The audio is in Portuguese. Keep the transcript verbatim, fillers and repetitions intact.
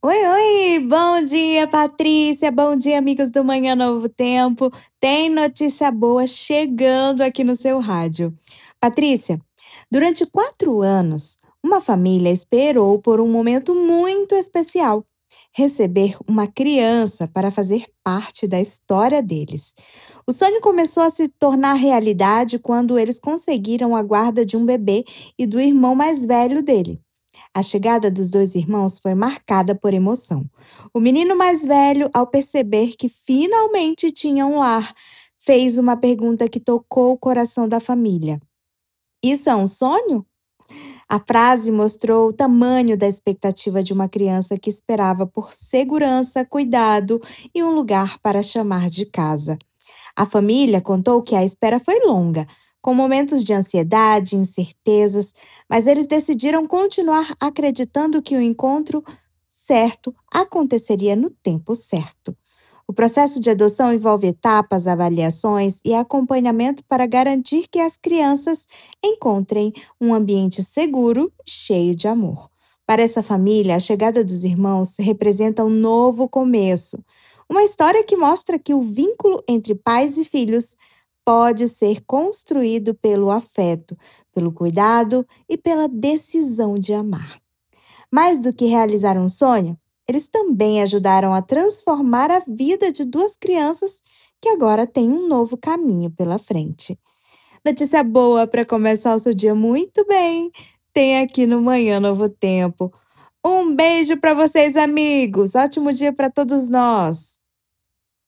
Oi, oi, bom dia, Patrícia. Bom dia, amigos do Manhã Novo Tempo. Tem notícia boa chegando aqui no seu rádio. Patrícia, durante quatro anos, uma família esperou por um momento muito especial: receber uma criança para fazer parte da história deles. O sonho começou a se tornar realidade quando eles conseguiram a guarda de um bebê e do irmão mais velho dele. A chegada dos dois irmãos foi marcada por emoção. O menino mais velho, ao perceber que finalmente tinha um lar, fez uma pergunta que tocou o coração da família: Isso é um sonho? A frase mostrou o tamanho da expectativa de uma criança que esperava por segurança, cuidado e um lugar para chamar de casa. A família contou que a espera foi longa, com momentos de ansiedade e incertezas, mas eles decidiram continuar acreditando que o encontro certo aconteceria no tempo certo. O processo de adoção envolve etapas, avaliações e acompanhamento para garantir que as crianças encontrem um ambiente seguro, cheio de amor. Para essa família, a chegada dos irmãos representa um novo começo, uma história que mostra que o vínculo entre pais e filhos pode ser construído pelo afeto, pelo cuidado e pela decisão de amar. Mais do que realizar um sonho, eles também ajudaram a transformar a vida de duas crianças que agora têm um novo caminho pela frente. Notícia boa para começar o seu dia muito bem. Tem aqui no Manhã Novo Tempo. Um beijo para vocês, amigos. Ótimo dia para todos nós.